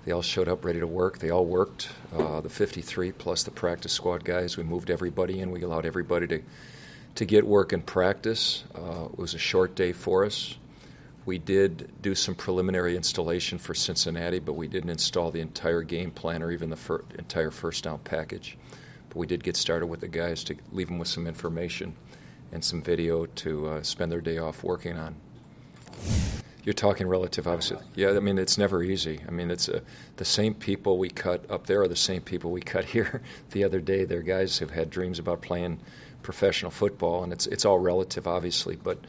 They all showed up ready to work. They all worked. The 53 plus the practice squad guys. We moved everybody in. We allowed everybody to get work and practice. It was a short day for us. We did do some preliminary installation for Cincinnati, but we didn't install the entire game plan or even the entire first down package. But we did get started with the guys to leave them with some information and some video to spend their day off working on. You're talking relative, obviously. Yeah, I mean, it's never easy. I mean, it's the same people we cut up there are the same people we cut here the other day. They're guys who've had dreams about playing professional football, and it's all relative, obviously. But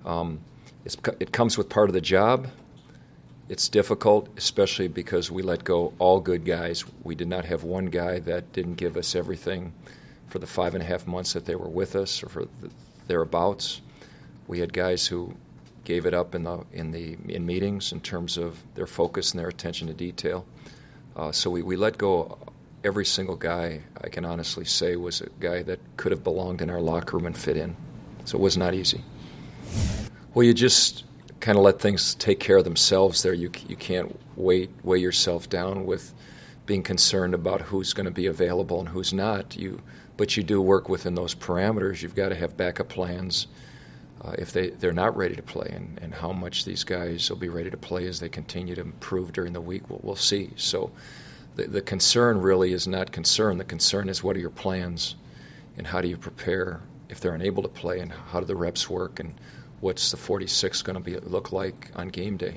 it comes with part of the job. It's difficult, especially because we let go all good guys. We did not have one guy that didn't give us everything for the 5.5 months that they were with us or for thereabouts. We had guys who gave it up in meetings in terms of their focus and their attention to detail. So we let go every single guy. I can honestly say was a guy that could have belonged in our locker room and fit in. So it was not easy. Well, you just kind of let things take care of themselves there. You can't weigh yourself down with being concerned about who's going to be available and who's not. But you do work within those parameters. You've got to have backup plans. If they're not ready to play, and how much these guys will be ready to play as they continue to improve during the week, we'll see. So the concern really is not concern. The concern is what are your plans and how do you prepare if they're unable to play, and how do the reps work, and what's the 46 going to look like on game day.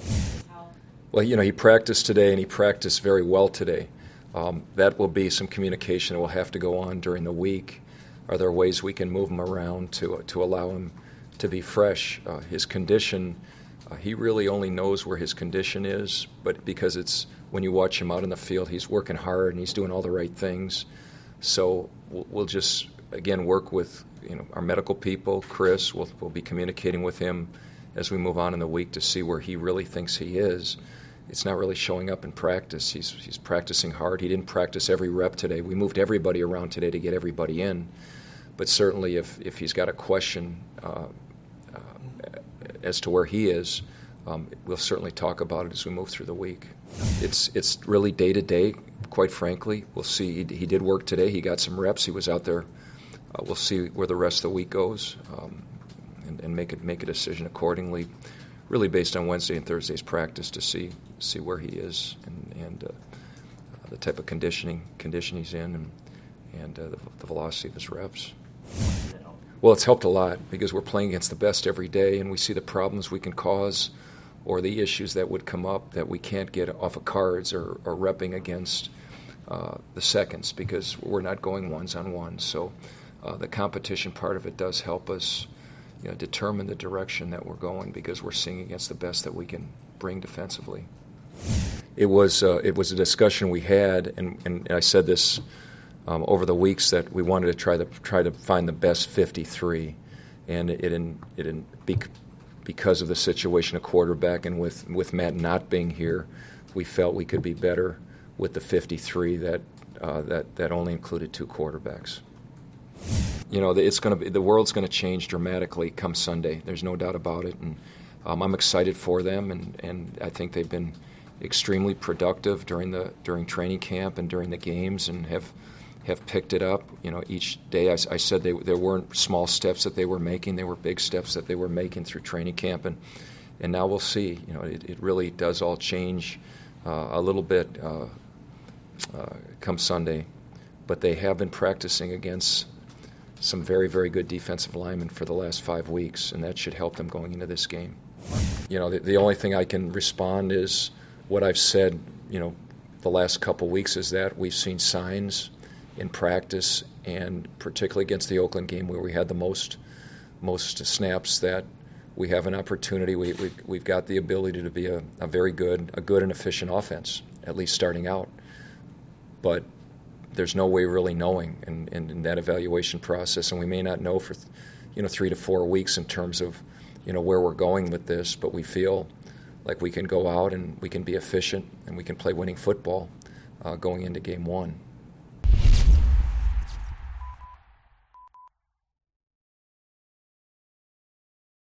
Well, he practiced today, and he practiced very well today. That will be some communication that will have to go on during the week. Are there ways we can move him around to allow him to be fresh? His condition, he really only knows where his condition is, but because it's when you watch him out in the field, he's working hard and he's doing all the right things. So we'll just, again, work with our medical people. Chris, we'll be communicating with him as we move on in the week to see where he really thinks he is. It's not really showing up in practice. He's practicing hard. He didn't practice every rep today. We moved everybody around today to get everybody in. But certainly if he's got a question as to where he is, we'll certainly talk about it as we move through the week. It's really day-to-day, quite frankly. We'll see. He did work today. He got some reps. He was out there. We'll see where the rest of the week goes and make a decision accordingly, really based on Wednesday and Thursday's practice to see where he is and the type of condition he's in and the velocity of his reps. Well, it's helped a lot because we're playing against the best every day, and we see the problems we can cause or the issues that would come up that we can't get off of cards or repping against the seconds because we're not going ones-on-one. So the competition part of it does help us determine the direction that we're going because we're seeing against the best that we can bring defensively. It was a discussion we had, and I said this over the weeks that we wanted to try to find the best 53, and because of the situation of quarterback and with Matt not being here, we felt we could be better with the 53 that only included 2 quarterbacks. The world's going to change dramatically come Sunday. There's no doubt about it, and I'm excited for them, and I think they've been extremely productive during training camp and during the games, and have picked it up. Each day I said there weren't small steps that they were making; they were big steps that they were making through training camp, and now we'll see. It really does all change a little bit come Sunday, but they have been practicing against some very, very good defensive linemen for the last 5 weeks, and that should help them going into this game. The only thing I can respond is what I've said, the last couple weeks is that we've seen signs in practice, and particularly against the Oakland game where we had the most snaps, that we have an opportunity. We've got the ability to be a very good and efficient offense, at least starting out. But there's no way really knowing in that evaluation process, and we may not know for 3 to 4 weeks in terms of where we're going with this, but we feel like we can go out and we can be efficient and we can play winning football going into game 1.